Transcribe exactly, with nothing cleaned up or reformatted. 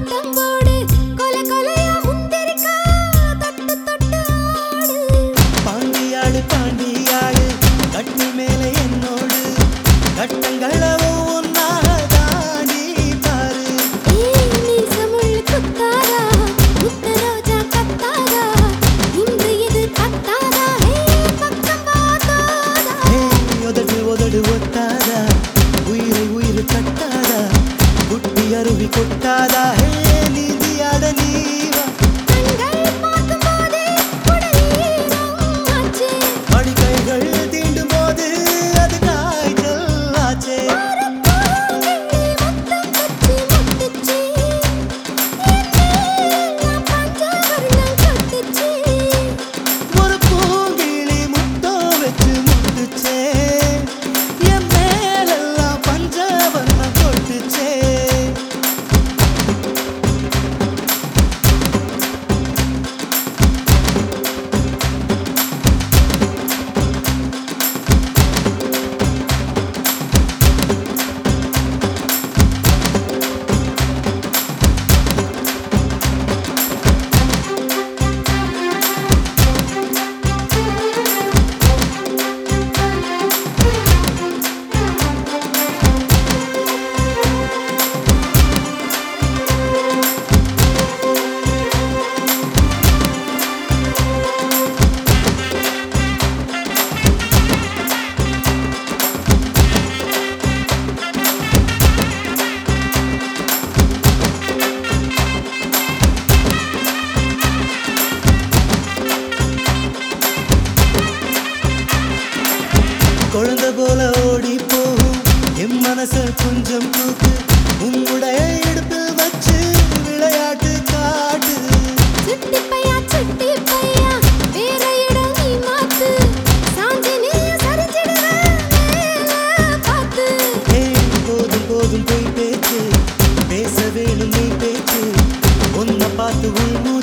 கொட்டாதா நீதியாட நீவா அடிக்கைகள் தீண்டும் போது அது காய்ச்சல் ஆச்சே ஒரு பூங்கிளி முத்தம் வச்சு முட்டுச்சே என் மேலெல்லாம் பஞ்சவர்ணம் கொட்டுச்சே குழந்தை போல ஓடி போகும் என் மனச கொஞ்சம் தூக்கு உன்னுடைய இடுப்பில் வச்சு விளையாட்டு காட்டு சுட்டி பையா சுட்டி பையா வேற இடம் நீ மாத்து சாஞ்சி நீ சரிச்சிடுற மேல பார்த்து ஏய் போதும் போதும் போய் பேச்சு பேச வேணும் நீ பேச்சு உன்னை பார்த்து உள்